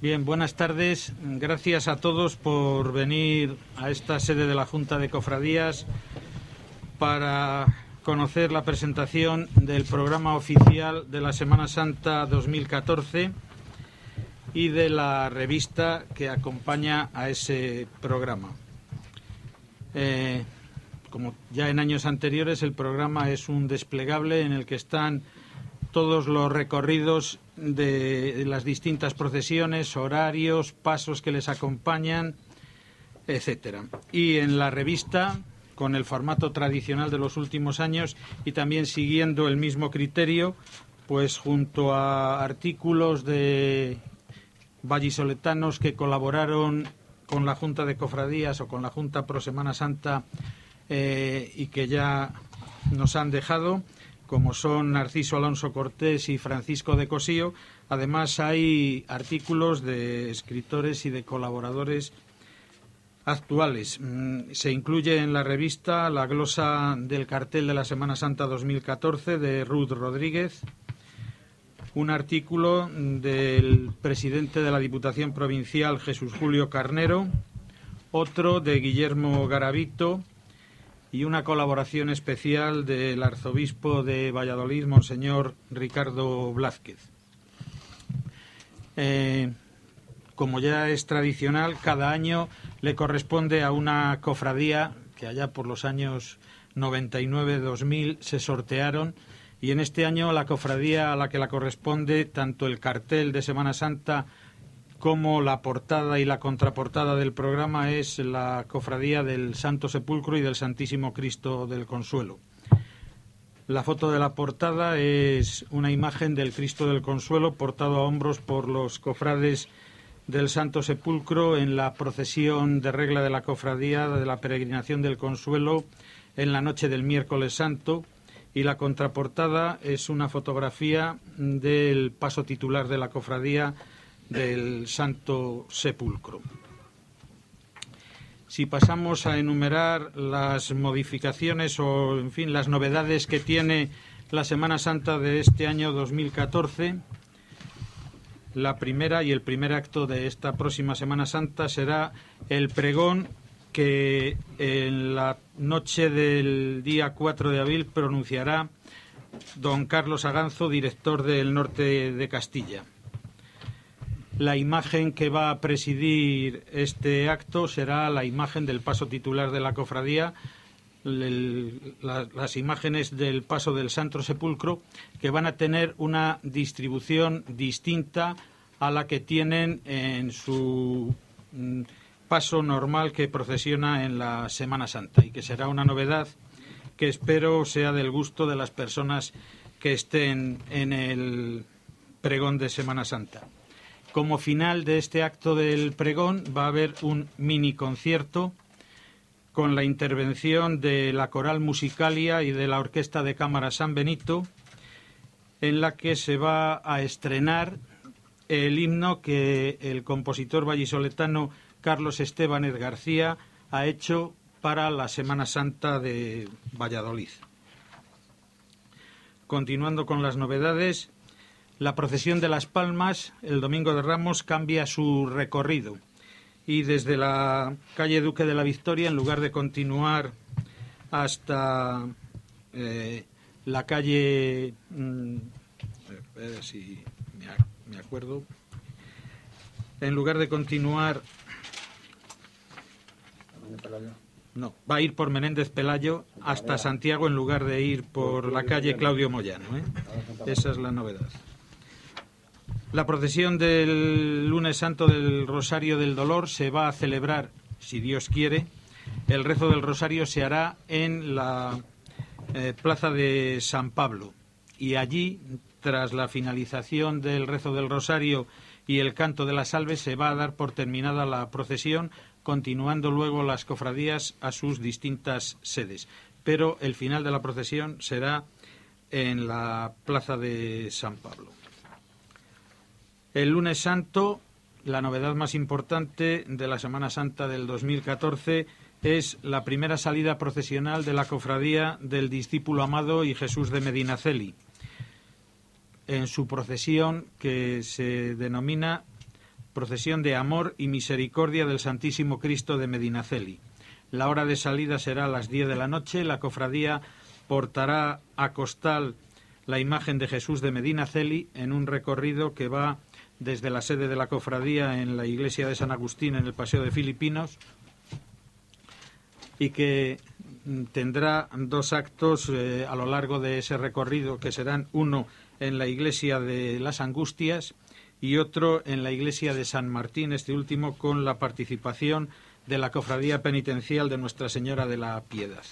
Bien, buenas tardes. Gracias a todos por venir a esta sede de la Junta de Cofradías para conocer la presentación del programa oficial de la Semana Santa 2014 y de la revista que acompaña a ese programa. Como ya en años anteriores, el programa es un desplegable en el que están todos los recorridos de las distintas procesiones, horarios, pasos que les acompañan, etcétera. Y en la revista, con el formato tradicional de los últimos años y también siguiendo el mismo criterio, pues junto a artículos de vallisoletanos que colaboraron con la Junta de Cofradías o con la Junta Pro Semana Santa y que ya nos han dejado, como son Narciso Alonso Cortés y Francisco de Cosío. Además hay artículos de escritores y de colaboradores actuales. Se incluye en la revista la glosa del cartel de la Semana Santa 2014 de Ruth Rodríguez, un artículo del presidente de la Diputación Provincial, Jesús Julio Carnero, otro de Guillermo Garavito, y una colaboración especial del arzobispo de Valladolid, Monseñor Ricardo Blázquez. Como ya es tradicional, cada año le corresponde a una cofradía que allá por los años 99-2000 se sortearon, y en este año la cofradía a la que la corresponde tanto el cartel de Semana Santa como la portada y la contraportada del programa es la Cofradía del Santo Sepulcro y del Santísimo Cristo del Consuelo. La foto de la portada es una imagen del Cristo del Consuelo portado a hombros por los cofrades del Santo Sepulcro en la procesión de regla de la cofradía de la Peregrinación del Consuelo en la noche del Miércoles Santo, y la contraportada es una fotografía del paso titular de la cofradía del Santo Sepulcro. Si pasamos a enumerar las modificaciones o, en fin, las novedades que tiene la Semana Santa de este año 2014, la primera y el primer acto de esta próxima Semana Santa será el pregón que en la noche del día 4 de abril pronunciará don Carlos Aganzo, director del Norte de Castilla. La imagen que va a presidir este acto será la imagen del paso titular de la cofradía, las imágenes del paso del Santo Sepulcro, que van a tener una distribución distinta a la que tienen en su paso normal que procesiona en la Semana Santa, y que será una novedad que espero sea del gusto de las personas que estén en el pregón de Semana Santa. Como final de este acto del pregón va a haber un mini concierto con la intervención de la Coral Musicalia y de la Orquesta de Cámara San Benito, en la que se va a estrenar el himno que el compositor vallisoletano Carlos Estébanez García ha hecho para la Semana Santa de Valladolid. Continuando con las novedades, la procesión de Las Palmas, el Domingo de Ramos, cambia su recorrido y desde la calle Duque de la Victoria, en lugar de continuar hasta la calle... a ver si me acuerdo. En lugar de continuar... No, va a ir por Menéndez Pelayo hasta Santiago en lugar de ir por la calle Claudio Moyano, Esa es la novedad. La procesión del lunes santo del Rosario del Dolor se va a celebrar, si Dios quiere. El rezo del Rosario se hará en la plaza de San Pablo, y allí, tras la finalización del rezo del Rosario y el canto de la salve, se va a dar por terminada la procesión, continuando luego las cofradías a sus distintas sedes. Pero el final de la procesión será en la plaza de San Pablo. El lunes santo, la novedad más importante de la Semana Santa del 2014 es la primera salida procesional de la cofradía del Discípulo Amado y Jesús de Medinaceli, en su procesión que se denomina procesión de amor y misericordia del Santísimo Cristo de Medinaceli. La hora de salida será a las 10 de la noche. La cofradía portará a costal la imagen de Jesús de Medinaceli en un recorrido que va desde la sede de la cofradía en la iglesia de San Agustín, en el Paseo de Filipinos, y que tendrá dos actos a lo largo de ese recorrido, que serán uno en la iglesia de las Angustias y otro en la iglesia de San Martín, este último con la participación de la Cofradía Penitencial de Nuestra Señora de la Piedad.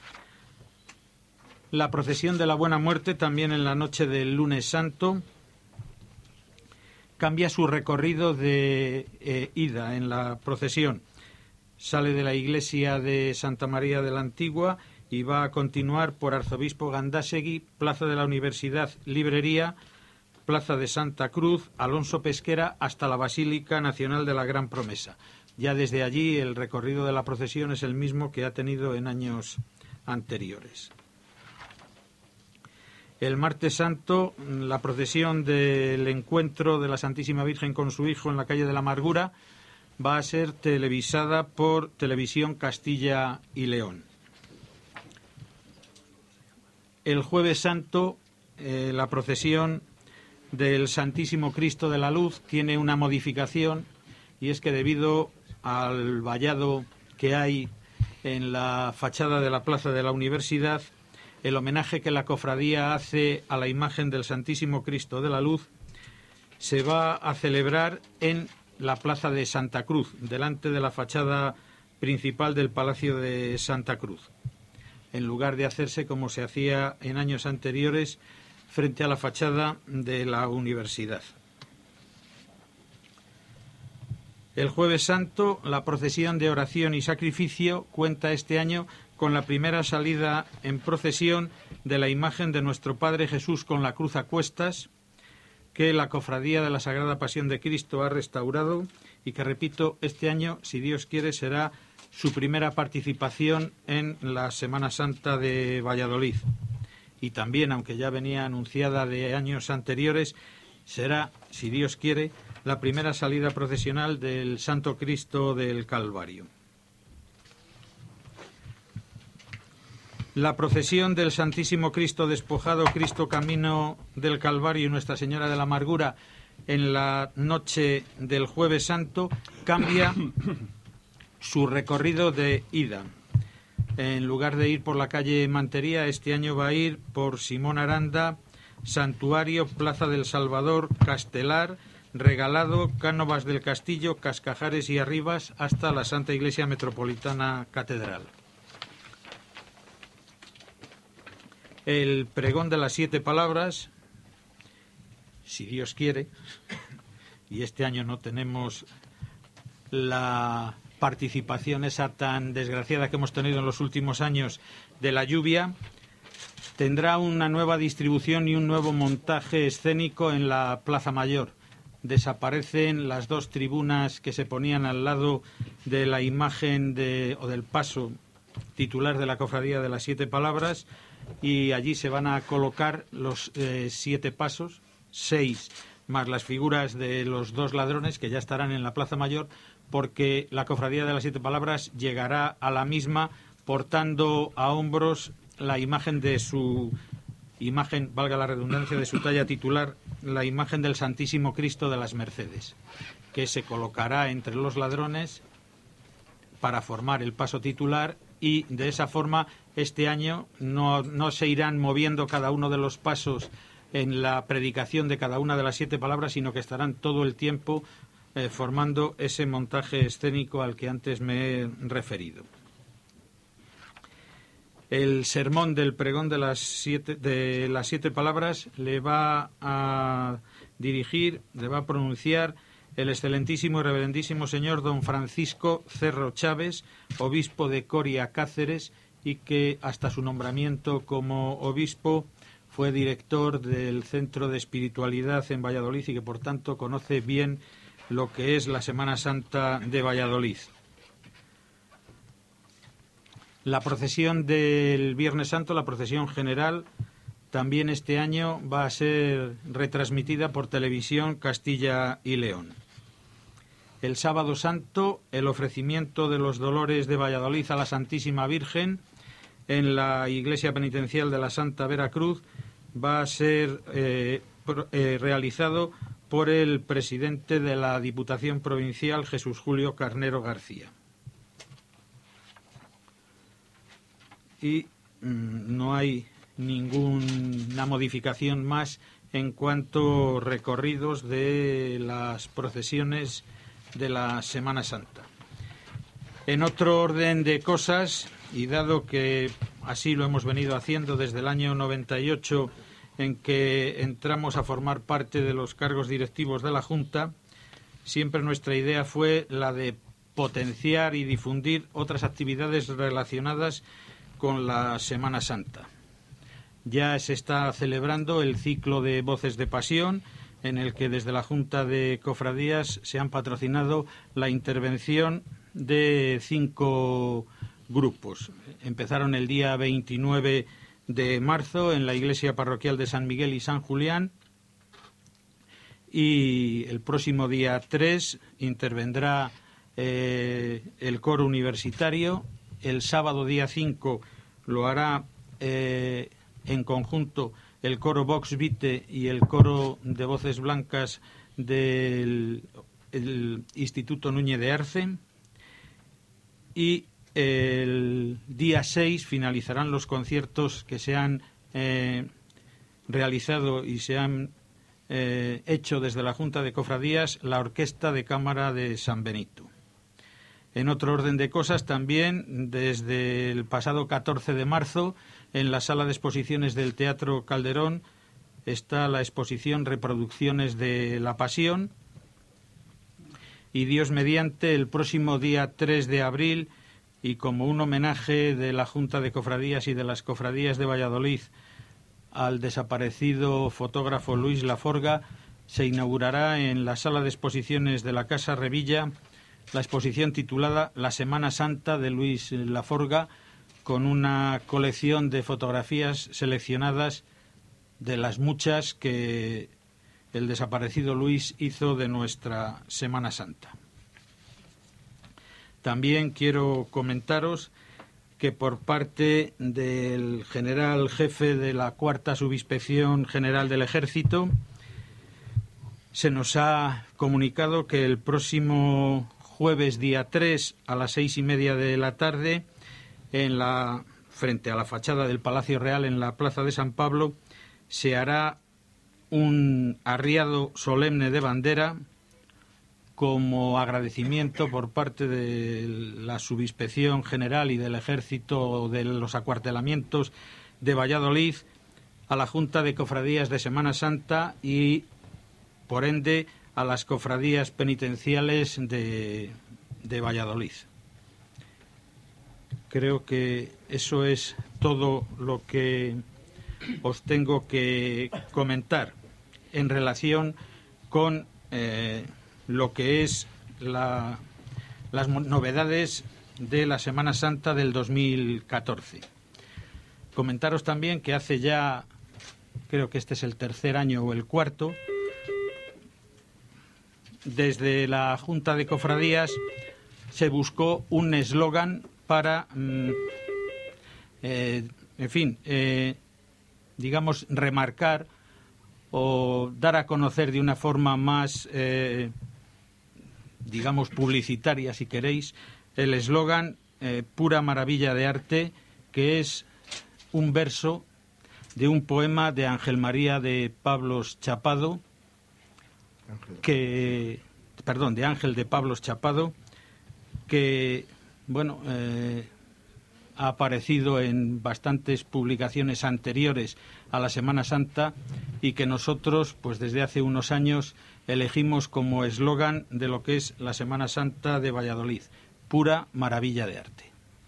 La procesión de la Buena Muerte, también en la noche del Lunes Santo, cambia su recorrido de ida en la procesión. Sale de la iglesia de Santa María de la Antigua y va a continuar por Arzobispo Gandásegui, Plaza de la Universidad, Librería, Plaza de Santa Cruz, Alonso Pesquera, hasta la Basílica Nacional de la Gran Promesa. Ya desde allí el recorrido de la procesión es el mismo que ha tenido en años anteriores. El martes santo, la procesión del encuentro de la Santísima Virgen con su Hijo en la calle de la Amargura va a ser televisada por Televisión Castilla y León. El jueves santo, la procesión del Santísimo Cristo de la Luz tiene una modificación, y es que debido al vallado que hay en la fachada de la Plaza de la Universidad, el homenaje que la cofradía hace a la imagen del Santísimo Cristo de la Luz se va a celebrar en la Plaza de Santa Cruz, delante de la fachada principal del Palacio de Santa Cruz, en lugar de hacerse como se hacía en años anteriores frente a la fachada de la universidad. El Jueves Santo, la procesión de oración y sacrificio cuenta este año con la primera salida en procesión de la imagen de nuestro Padre Jesús con la cruz a cuestas, que la Cofradía de la Sagrada Pasión de Cristo ha restaurado y que, repito, este año, si Dios quiere, será su primera participación en la Semana Santa de Valladolid. Y también, aunque ya venía anunciada de años anteriores, será, si Dios quiere, la primera salida procesional del Santo Cristo del Calvario. La procesión del Santísimo Cristo despojado, Cristo Camino del Calvario y Nuestra Señora de la Amargura en la noche del Jueves Santo cambia su recorrido de ida. En lugar de ir por la calle Mantería, este año va a ir por Simón Aranda, Santuario, Plaza del Salvador, Castelar, Regalado, Cánovas del Castillo, Cascajares y Arribas hasta la Santa Iglesia Metropolitana Catedral. El pregón de las 7 palabras, si Dios quiere, y este año no tenemos la participación esa tan desgraciada que hemos tenido en los últimos años de la lluvia, tendrá una nueva distribución y un nuevo montaje escénico en la Plaza Mayor. Desaparecen las dos tribunas que se ponían al lado de la imagen o del paso titular de la Cofradía de las 7 palabras, y allí se van a colocar los 7 pasos, 6 más las figuras de los 2 ladrones que ya estarán en la Plaza Mayor, porque la Cofradía de las 7 palabras llegará a la misma portando a hombros la imagen de su imagen, valga la redundancia, de su talla titular, la imagen del Santísimo Cristo de las Mercedes, que se colocará entre los ladrones para formar el paso titular, y de esa forma este año no se irán moviendo cada uno de los pasos en la predicación de cada una de las 7 palabras, sino que estarán todo el tiempo formando ese montaje escénico al que antes me he referido. El sermón del pregón de las 7 palabras le va a dirigir, le va a pronunciar el excelentísimo y reverendísimo señor don Francisco Cerro Chávez, obispo de Coria, Cáceres, y que hasta su nombramiento como obispo fue director del Centro de Espiritualidad en Valladolid y que por tanto conoce bien lo que es la Semana Santa de Valladolid. La procesión del Viernes Santo, la procesión general, también este año va a ser retransmitida por Televisión Castilla y León. El sábado santo, el ofrecimiento de los dolores de Valladolid a la Santísima Virgen en la iglesia penitencial de la Santa Veracruz va a ser realizado por el presidente de la Diputación Provincial, Jesús Julio Carnero García. Y no hay ninguna modificación más en cuanto a recorridos de las procesiones de la Semana Santa. En otro orden de cosas, y dado que así lo hemos venido haciendo desde el año 98, en que entramos a formar parte de los cargos directivos de la Junta, siempre nuestra idea fue la de potenciar y difundir otras actividades relacionadas con la Semana Santa. Ya se está celebrando el ciclo de Voces de Pasión, en el que desde la Junta de Cofradías se han patrocinado la intervención de 5 grupos. Empezaron el día 29 de marzo en la iglesia parroquial de San Miguel y San Julián, y el próximo día 3 intervendrá el coro universitario. El sábado día 5 lo hará en conjunto el coro Vox Vitae y el coro de voces blancas del Instituto Núñez de Arce, y el día 6 finalizarán los conciertos que se han realizado y se han hecho desde la Junta de Cofradías la Orquesta de Cámara de San Benito. En otro orden de cosas, también desde el pasado 14 de marzo, en la sala de exposiciones del Teatro Calderón está la exposición Reproducciones de la Pasión, y Dios mediante, el próximo día 3 de abril, y como un homenaje de la Junta de Cofradías y de las Cofradías de Valladolid al desaparecido fotógrafo Luis Laforga, se inaugurará en la sala de exposiciones de la Casa Revilla la exposición titulada La Semana Santa de Luis Laforga, con una colección de fotografías seleccionadas de las muchas que el desaparecido Luis hizo de nuestra Semana Santa. También quiero comentaros que por parte del general jefe de la Cuarta Subinspección General del Ejército se nos ha comunicado que el próximo jueves día 3 a las 6:30 de la tarde, frente a la fachada del Palacio Real en la Plaza de San Pablo, se hará un arriado solemne de bandera como agradecimiento por parte de la Subinspección General y del Ejército de los acuartelamientos de Valladolid a la Junta de Cofradías de Semana Santa y, por ende, a las cofradías penitenciales de Valladolid. Creo que eso es todo lo que os tengo que comentar en relación con lo que es las novedades de la Semana Santa del 2014. Comentaros también que hace ya, creo que este es el tercer año o el cuarto, desde la Junta de Cofradías se buscó un eslogan para, digamos, remarcar o dar a conocer de una forma más, digamos, publicitaria, si queréis, el eslogan Pura Maravilla de Arte, que es un verso de un poema de Ángel María de Pablos Chapado, de Ángel de Pablos Chapado, que, bueno, ha aparecido en bastantes publicaciones anteriores a la Semana Santa y que nosotros, pues desde hace unos años, elegimos como eslogan de lo que es la Semana Santa de Valladolid, Pura Maravilla de Arte.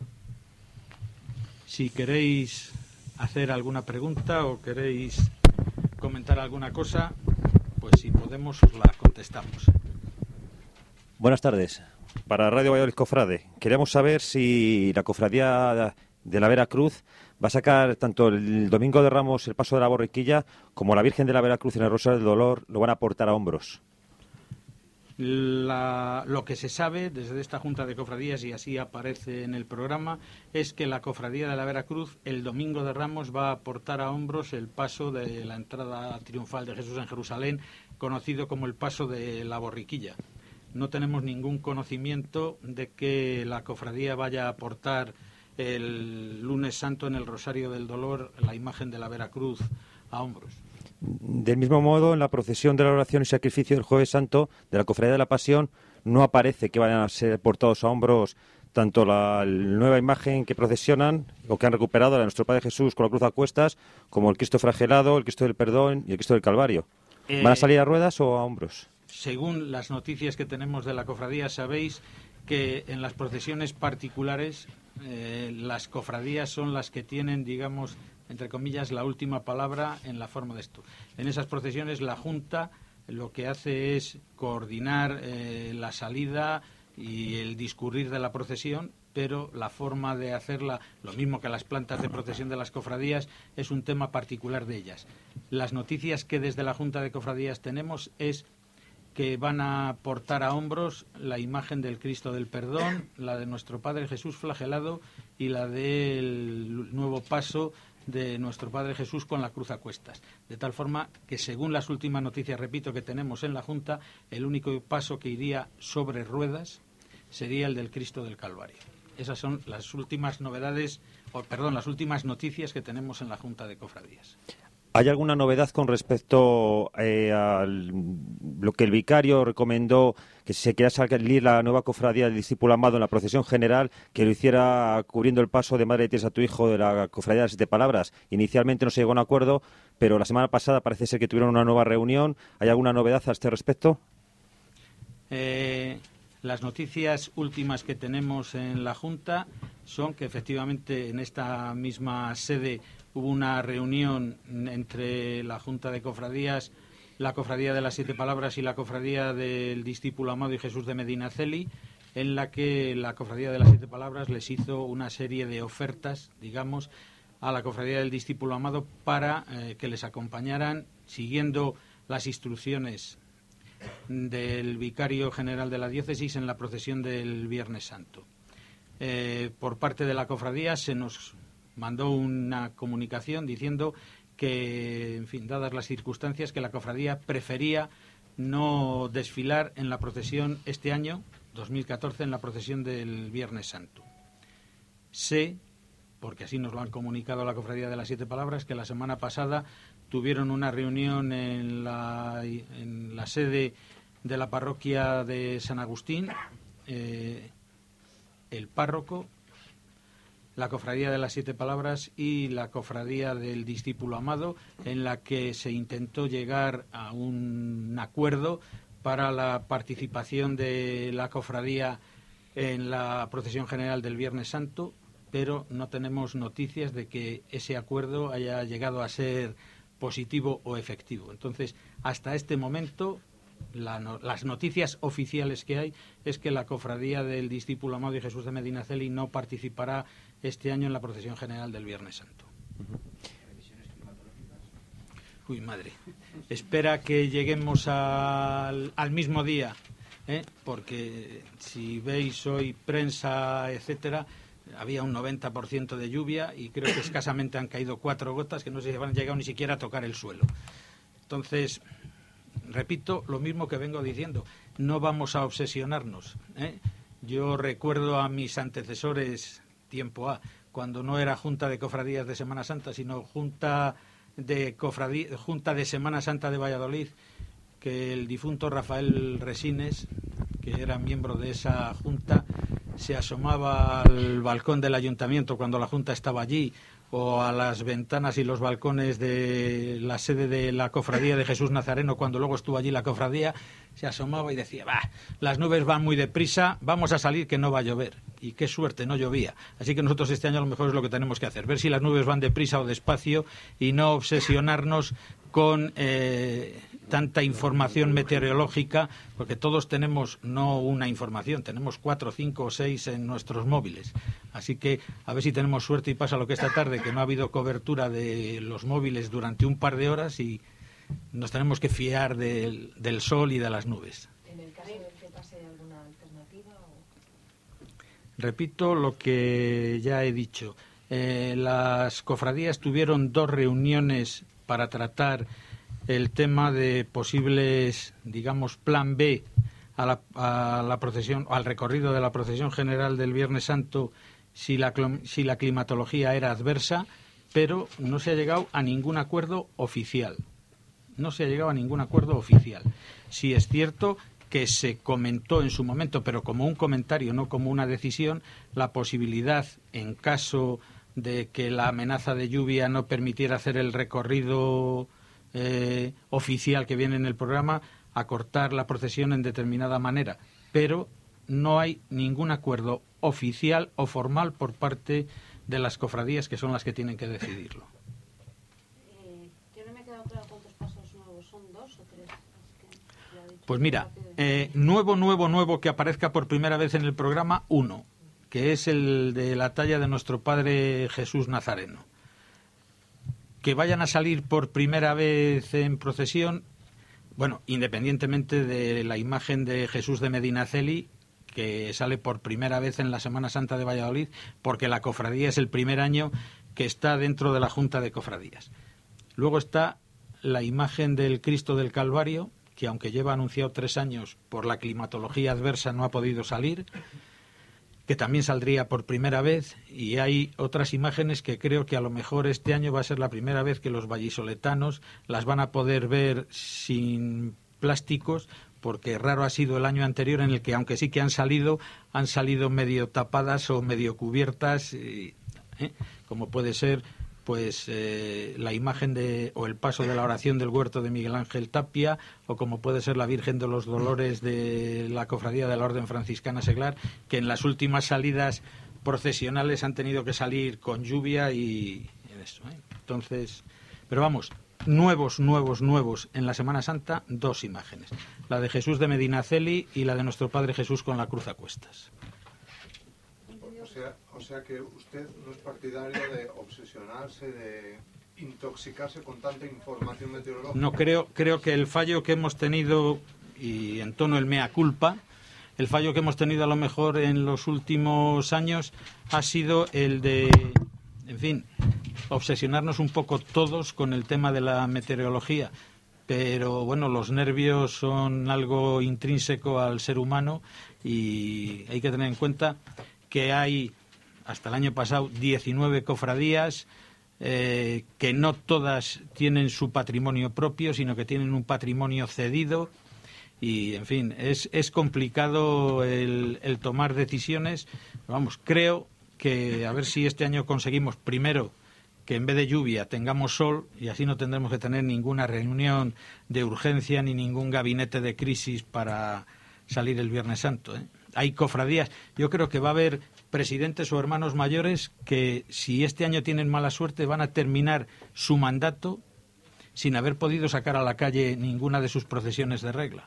Si queréis hacer alguna pregunta o queréis comentar alguna cosa, pues si podemos os la contestamos. Buenas tardes. Para Radio Valladolid Cofrade, queríamos saber si la Cofradía de la Veracruz va a sacar tanto el Domingo de Ramos el Paso de la Borriquilla como la Virgen de la Veracruz en el Rosario del Dolor lo van a portar a hombros. Lo que se sabe desde esta Junta de Cofradías, y así aparece en el programa, es que la Cofradía de la Veracruz el domingo de Ramos va a portar a hombros el paso de la entrada triunfal de Jesús en Jerusalén, conocido como el paso de la Borriquilla. No tenemos ningún conocimiento de que la cofradía vaya a portar el lunes santo en el Rosario del Dolor la imagen de la Veracruz a hombros. Del mismo modo, en la procesión de la oración y sacrificio del Jueves Santo de la Cofradía de la Pasión no aparece que vayan a ser portados a hombros tanto la nueva imagen que procesionan o que han recuperado, la de nuestro Padre Jesús con la cruz a cuestas, como el Cristo flagelado, el Cristo del Perdón y el Cristo del Calvario. ¿Van a salir a ruedas o a hombros? Según las noticias que tenemos de la cofradía, sabéis que en las procesiones particulares las cofradías son las que tienen, digamos, entre comillas, la última palabra en la forma de esto. En esas procesiones la Junta lo que hace es coordinar la salida y el discurrir de la procesión, pero la forma de hacerla, lo mismo que las plantas de procesión de las cofradías, es un tema particular de ellas. Las noticias que desde la Junta de Cofradías tenemos es que van a portar a hombros la imagen del Cristo del Perdón, la de nuestro Padre Jesús flagelado y la del nuevo paso de nuestro Padre Jesús con la cruz a cuestas. De tal forma que, según las últimas noticias, repito, que tenemos en la Junta, el único paso que iría sobre ruedas sería el del Cristo del Calvario. Esas son las últimas novedades, las últimas noticias que tenemos en la Junta de Cofradías. ¿Hay alguna novedad con respecto a lo que el vicario recomendó, que si se quería salir la nueva cofradía del discípulo amado en la procesión general, que lo hiciera cubriendo el paso de Madre Teresa, tu hijo, de la cofradía de las 7 palabras? Inicialmente no se llegó a un acuerdo, pero la semana pasada parece ser que tuvieron una nueva reunión. ¿Hay alguna novedad a este respecto? Las noticias últimas que tenemos en la Junta son que efectivamente en esta misma sede hubo una reunión entre la Junta de Cofradías, la Cofradía de las 7 Palabras y la Cofradía del Discípulo Amado y Jesús de Medinaceli, en la que la Cofradía de las 7 Palabras les hizo una serie de ofertas, digamos, a la Cofradía del Discípulo Amado para que les acompañaran siguiendo las instrucciones del Vicario General de la Diócesis en la procesión del Viernes Santo. Por parte de la Cofradía se nos mandó una comunicación diciendo que, en fin, dadas las circunstancias, que la Cofradía prefería no desfilar en la procesión este año, 2014, en la procesión del Viernes Santo. Sé, porque así nos lo han comunicado la Cofradía de las 7 Palabras, que la semana pasada tuvieron una reunión en la sede de la parroquia de San Agustín, el párroco, la Cofradía de las 7 Palabras y la Cofradía del Discípulo Amado, en la que se intentó llegar a un acuerdo para la participación de la cofradía en la procesión general del Viernes Santo, pero no tenemos noticias de que ese acuerdo haya llegado a ser positivo o efectivo. Entonces, hasta este momento, las noticias oficiales que hay es que la Cofradía del Discípulo Amado y Jesús de Medinaceli no participará este año en la procesión general del Viernes Santo. Uy, madre. Espera que lleguemos al mismo día, porque si veis hoy prensa, etcétera, había un 90% de lluvia y creo que escasamente han caído 4 gotas que no se han llegado ni siquiera a tocar el suelo. Entonces, repito lo mismo que vengo diciendo, no vamos a obsesionarnos. Yo recuerdo a mis antecesores tiempo A, cuando no era Junta de Cofradías de Semana Santa, sino Junta de Semana Santa de Valladolid, que el difunto Rafael Resines, que era miembro de esa Junta, se asomaba al balcón del ayuntamiento cuando la Junta estaba allí, o a las ventanas y los balcones de la sede de la Cofradía de Jesús Nazareno, cuando luego estuvo allí la cofradía, se asomaba y decía, las nubes van muy deprisa, vamos a salir que no va a llover. Y qué suerte, no llovía. Así que nosotros este año a lo mejor es lo que tenemos que hacer, ver si las nubes van deprisa o despacio y no obsesionarnos con tanta información meteorológica, porque todos tenemos no una información, tenemos 4, 5 o 6 en nuestros móviles. Así que a ver si tenemos suerte y pasa lo que esta tarde, que no ha habido cobertura de los móviles durante un par de horas y nos tenemos que fiar del sol y de las nubes. En el caso de alternativa? Repito lo que ya he dicho. Las cofradías tuvieron 2 reuniones para tratar el tema de posibles, digamos, plan B a la procesión, al recorrido de la procesión general del Viernes Santo si la climatología era adversa, pero no se ha llegado a ningún acuerdo oficial. No se ha llegado a ningún acuerdo oficial. Sí es cierto que se comentó en su momento, pero como un comentario, no como una decisión, la posibilidad, en caso de que la amenaza de lluvia no permitiera hacer el recorrido oficial que viene en el programa, acortar la procesión en determinada manera. Pero no hay ningún acuerdo oficial o formal por parte de las cofradías, que son las que tienen que decidirlo. Yo no me he quedado claro cuántos pasos nuevos son, 2 o 3. Pues mira, nuevo que aparezca por primera vez en el programa, 1, que es el de la talla de nuestro Padre Jesús Nazareno. Que vayan a salir por primera vez en procesión, bueno, independientemente de la imagen de Jesús de Medinaceli, que sale por primera vez en la Semana Santa de Valladolid, porque la cofradía es el primer año que está dentro de la Junta de Cofradías. Luego está la imagen del Cristo del Calvario, que aunque lleva anunciado 3 años, por la climatología adversa no ha podido salir, que también saldría por primera vez, y hay otras imágenes que creo que a lo mejor este año va a ser la primera vez que los vallisoletanos las van a poder ver sin plásticos, porque raro ha sido el año anterior en el que, aunque sí que han salido medio tapadas o medio cubiertas, como puede ser pues la imagen o el paso de la oración del huerto de Miguel Ángel Tapia, o como puede ser la Virgen de los Dolores de la Cofradía de la Orden Franciscana Seglar, que en las últimas salidas procesionales han tenido que salir con lluvia y eso. Entonces, pero vamos, nuevos en la Semana Santa, 2 imágenes, la de Jesús de Medinaceli y la de nuestro Padre Jesús con la cruz a cuestas. O sea que usted no es partidario de obsesionarse, de intoxicarse con tanta información meteorológica. No, creo que el fallo que hemos tenido, y en tono el mea culpa, el fallo que hemos tenido a lo mejor en los últimos años ha sido el de, en fin, obsesionarnos un poco todos con el tema de la meteorología. Pero bueno, los nervios son algo intrínseco al ser humano y hay que tener en cuenta que hay, hasta el año pasado, 19 cofradías, que no todas tienen su patrimonio propio, sino que tienen un patrimonio cedido. Y, en fin, es complicado el tomar decisiones. Vamos, creo que a ver si este año conseguimos, primero, que en vez de lluvia tengamos sol, y así no tendremos que tener ninguna reunión de urgencia ni ningún gabinete de crisis para salir el Viernes Santo, Hay cofradías. Yo creo que va a haber presidentes o hermanos mayores que, si este año tienen mala suerte, van a terminar su mandato sin haber podido sacar a la calle ninguna de sus procesiones de regla.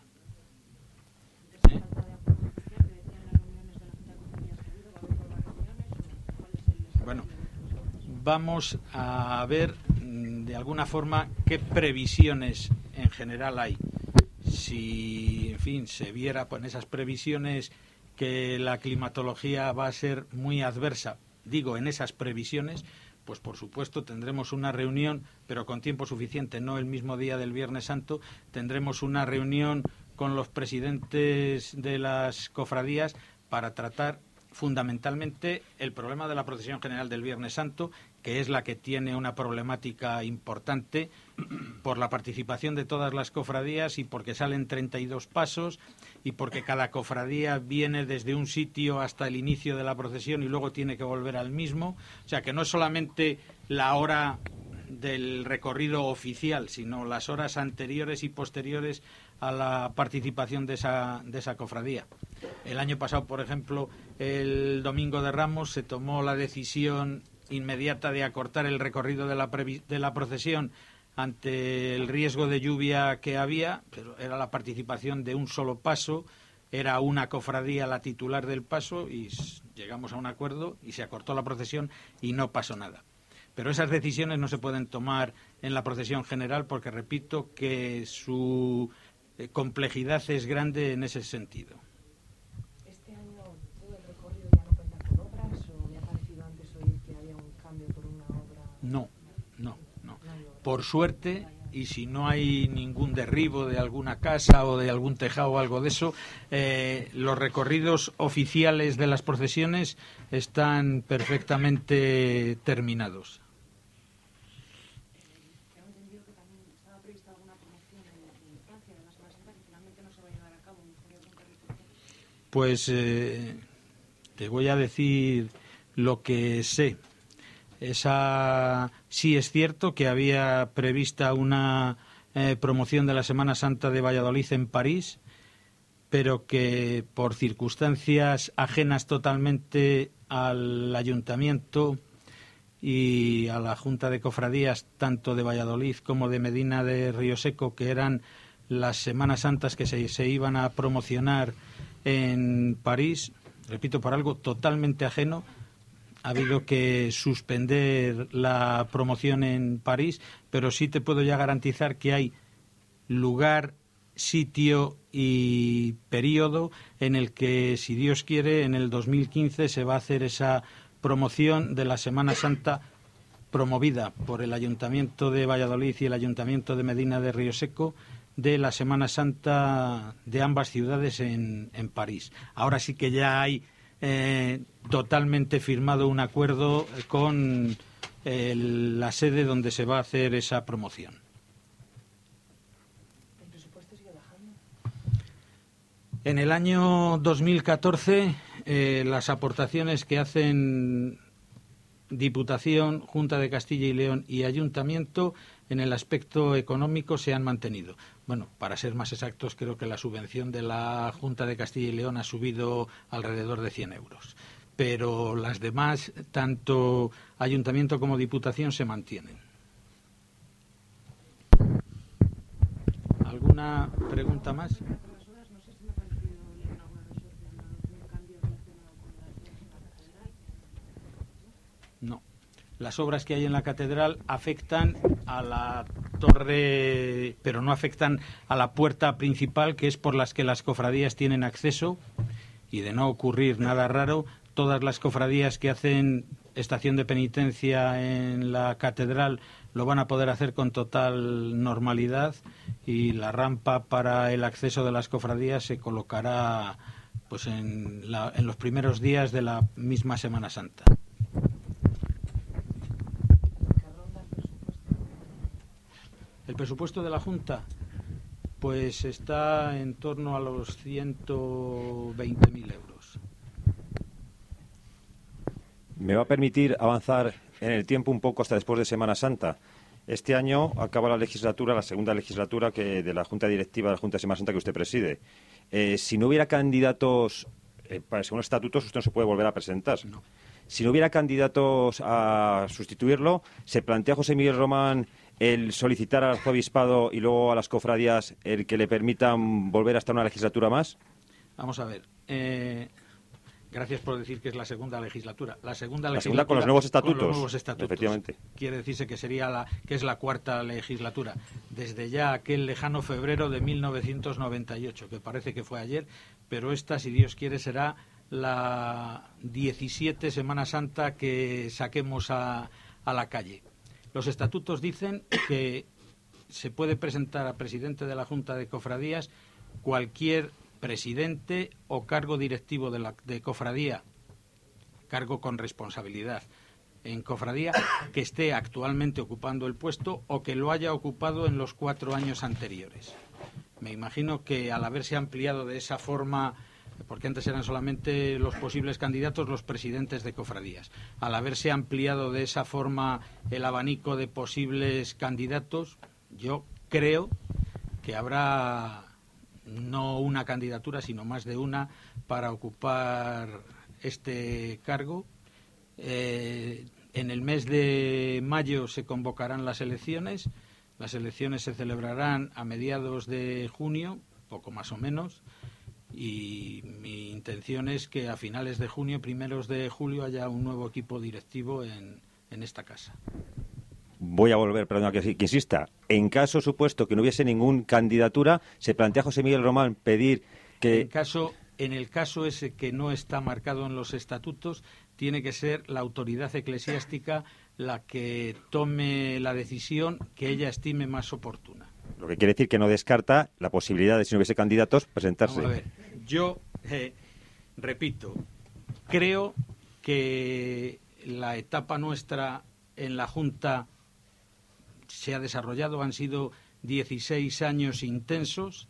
Bueno, vamos a ver de alguna forma qué previsiones en general hay. Si, en fin, se viera en esas previsiones que la climatología va a ser muy adversa, digo, en esas previsiones, pues por supuesto tendremos una reunión, pero con tiempo suficiente, no el mismo día del Viernes Santo, tendremos una reunión con los presidentes de las cofradías para tratar fundamentalmente el problema de la procesión general del Viernes Santo, que es la que tiene una problemática importante por la participación de todas las cofradías y porque salen 32 pasos y porque cada cofradía viene desde un sitio hasta el inicio de la procesión y luego tiene que volver al mismo. O sea, que no es solamente la hora del recorrido oficial, sino las horas anteriores y posteriores a la participación de esa cofradía. El año pasado, por ejemplo, el Domingo de Ramos se tomó la decisión inmediata de acortar el recorrido de la procesión ante el riesgo de lluvia que había, pero era la participación de un solo paso, era una cofradía la titular del paso y llegamos a un acuerdo y se acortó la procesión y no pasó nada. Pero esas decisiones no se pueden tomar en la procesión general porque, repito, que su complejidad es grande en ese sentido. por suerte, y si no hay ningún derribo de alguna casa o de algún tejado o algo de eso, los recorridos oficiales de las procesiones están perfectamente terminados. Tengo entendido que también estaba prevista alguna promoción en Francia de la Semana Santa que finalmente no se va a llevar a cabo. Me gustaría preguntarle por qué. Pues te voy a decir lo que sé. Sí es cierto que había prevista una promoción de la Semana Santa de Valladolid en París, pero que por circunstancias ajenas totalmente al ayuntamiento y a la Junta de Cofradías, tanto de Valladolid como de Medina de Rioseco, que eran las Semanas Santas que se iban a promocionar en París, repito, por algo totalmente ajeno, ha habido que suspender la promoción en París, pero sí te puedo ya garantizar que hay lugar, sitio y periodo en el que, si Dios quiere, en el 2015 se va a hacer esa promoción de la Semana Santa promovida por el Ayuntamiento de Valladolid y el Ayuntamiento de Medina de Rioseco, de la Semana Santa de ambas ciudades en París. Ahora sí que ya hay totalmente firmado un acuerdo con la sede donde se va a hacer esa promoción. ¿El presupuesto sigue bajando? En el año 2014, las aportaciones que hacen Diputación, Junta de Castilla y León y Ayuntamiento en el aspecto económico se han mantenido. Bueno, para ser más exactos, creo que la subvención de la Junta de Castilla y León ha subido alrededor de 100 euros. Pero las demás, tanto Ayuntamiento como Diputación, se mantienen. ¿Alguna pregunta más? No. Las obras que hay en la catedral afectan a la torre, pero no afectan a la puerta principal, que es por las que las cofradías tienen acceso, y de no ocurrir nada raro, todas las cofradías que hacen estación de penitencia en la catedral lo van a poder hacer con total normalidad, y la rampa para el acceso de las cofradías se colocará pues en los primeros días de la misma Semana Santa. El presupuesto de la Junta pues está en torno a los 120.000 euros. Me va a permitir avanzar en el tiempo un poco hasta después de Semana Santa. Este año acaba la legislatura, la segunda legislatura de la Junta Directiva de la Junta de Semana Santa que usted preside. Si no hubiera candidatos, según los estatutos, usted no se puede volver a presentar. No. Si no hubiera candidatos a sustituirlo, ¿se plantea José Miguel Román el solicitar al arzobispado y luego a las cofradías el que le permitan volver hasta una legislatura más? Vamos a ver. Gracias por decir que es la segunda legislatura. La segunda con los nuevos estatutos. Con los nuevos estatutos. Efectivamente. Quiere decirse que es la cuarta legislatura. Desde ya aquel lejano febrero de 1998, que parece que fue ayer, pero esta, si Dios quiere, será la 17 Semana Santa que saquemos a la calle. Los estatutos dicen que se puede presentar a presidente de la Junta de Cofradías cualquier presidente o cargo directivo de cofradía, cargo con responsabilidad en cofradía, que esté actualmente ocupando el puesto o que lo haya ocupado en los 4 años anteriores. Me imagino que al haberse ampliado de esa forma, porque antes eran solamente los posibles candidatos los presidentes de cofradías, al haberse ampliado de esa forma el abanico de posibles candidatos, yo creo que habrá no una candidatura, sino más de una para ocupar este cargo. En el mes de mayo se convocarán las elecciones. Las elecciones se celebrarán a mediados de junio, poco más o menos, y mi intención es que a finales de junio, primeros de julio, haya un nuevo equipo directivo en esta casa. Voy a volver, perdona que insista. En caso supuesto que no hubiese ninguna candidatura, ¿se plantea José Miguel Román pedir que...? En el caso ese que no está marcado en los estatutos, tiene que ser la autoridad eclesiástica la que tome la decisión que ella estime más oportuna. Lo que quiere decir que no descarta la posibilidad de, si no hubiese candidatos, presentarse. Vamos a ver, yo repito, creo que la etapa nuestra en la Junta se ha desarrollado, han sido 16 años intensos,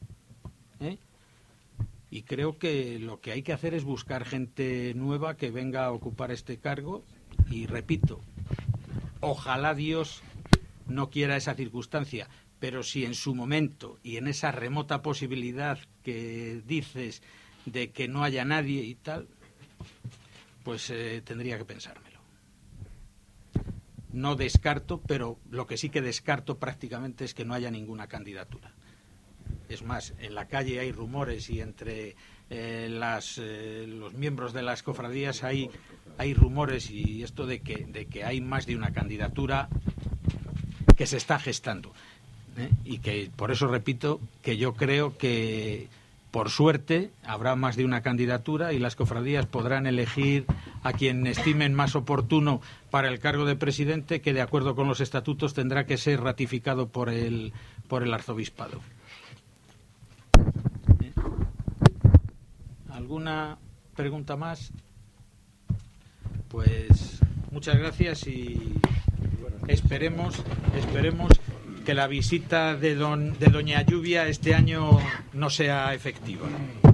y creo que lo que hay que hacer es buscar gente nueva que venga a ocupar este cargo, y repito, ojalá Dios no quiera esa circunstancia, pero si en su momento y en esa remota posibilidad que dices de que no haya nadie y tal, pues tendría que pensármelo. No descarto, pero lo que sí que descarto prácticamente es que no haya ninguna candidatura. Es más, en la calle hay rumores y entre los miembros de las cofradías hay rumores y esto de que hay más de una candidatura que se está gestando. Y que por eso repito que yo creo que por suerte habrá más de una candidatura y las cofradías podrán elegir a quien estimen más oportuno para el cargo de presidente, que de acuerdo con los estatutos tendrá que ser ratificado por el arzobispado. ¿Alguna pregunta más? Pues muchas gracias y esperemos que la visita de doña Lluvia este año no sea efectiva.